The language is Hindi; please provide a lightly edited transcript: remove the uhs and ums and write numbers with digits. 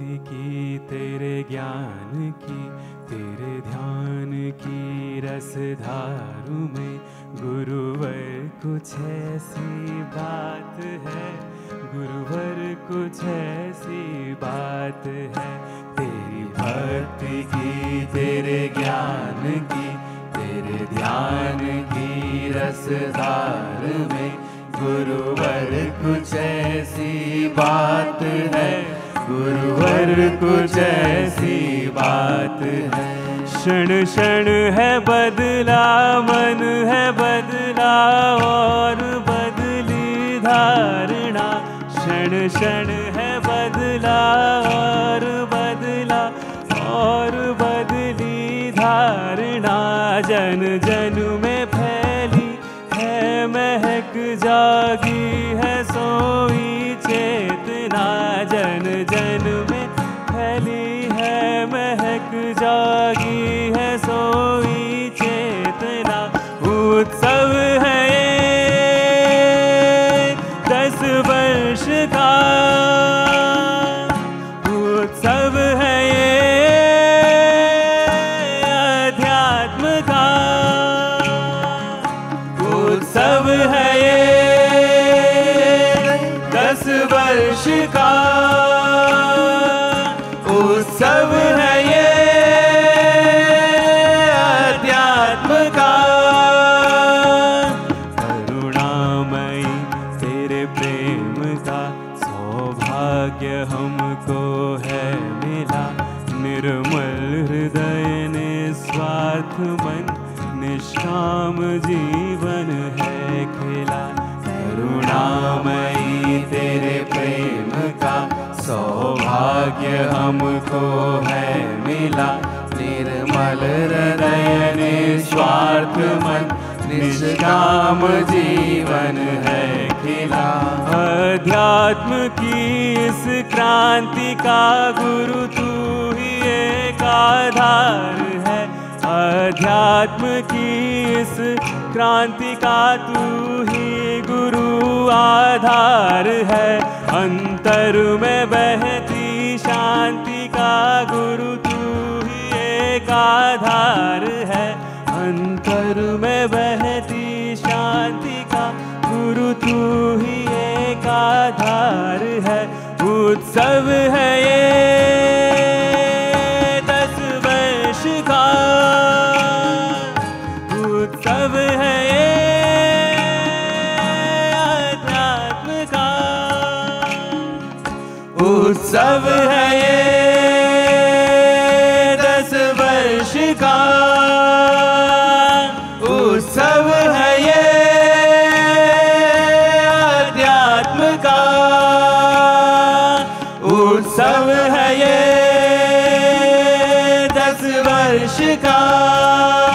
भक्ति की, तेरे ज्ञान की, तेरे ध्यान की रसधारू में गुरुवर कुछ ऐसी बात है, गुरुवर कुछ ऐसी बात है। तेरी भक्ति की, तेरे ज्ञान की, तेरे ध्यान की रसधार में गुरुवर कुछ ऐसी बात है, गुरुवर कुछ ऐसी बात है। क्षण क्षण है बदला मन है बदला और बदली धारणा, क्षण क्षण है बदला और बदला और बदली धारणा। जन जन में फैली है महक, जागी है सोई चेतना, जन जन में फैली है महक, जागी है सोई चेतना। उत्सव है ये 10 वर्ष का, उत्सव है ये अध्यात्म का, उत्सव है ये 10 वर्ष का, उत्सव है ये अध्यात्म का। करुणामयी तेरे प्रेम का सौभाग्य हमको है मिला, निर्मल हृदय निस्वार्थ मन निष्काम जीवन है खिला। करुणामयी तेरे प्रेम का सौभाग्य हमको है मिला, निर्मल हृदय निस्वार्थ मन निष्काम जीवन है खिला। अध्यात्म की इस क्रांति का गुरु तू ही एक आधार है, अध्यात्म की इस क्रांति का तू ही गुरु आधार है। अंतर में बहती शांति का गुरु तू ही एक आधार है, अंतर में बहती शांति का गुरु तू ही एक आधार है। उत्सव है ये 10 वर्ष का, उत्सव है ये अध्यात्म का, उत्सव है ये 10 वर्ष का, उत्सव है ये अध्यात्म का, उत्सव है ये 10 वर्ष का।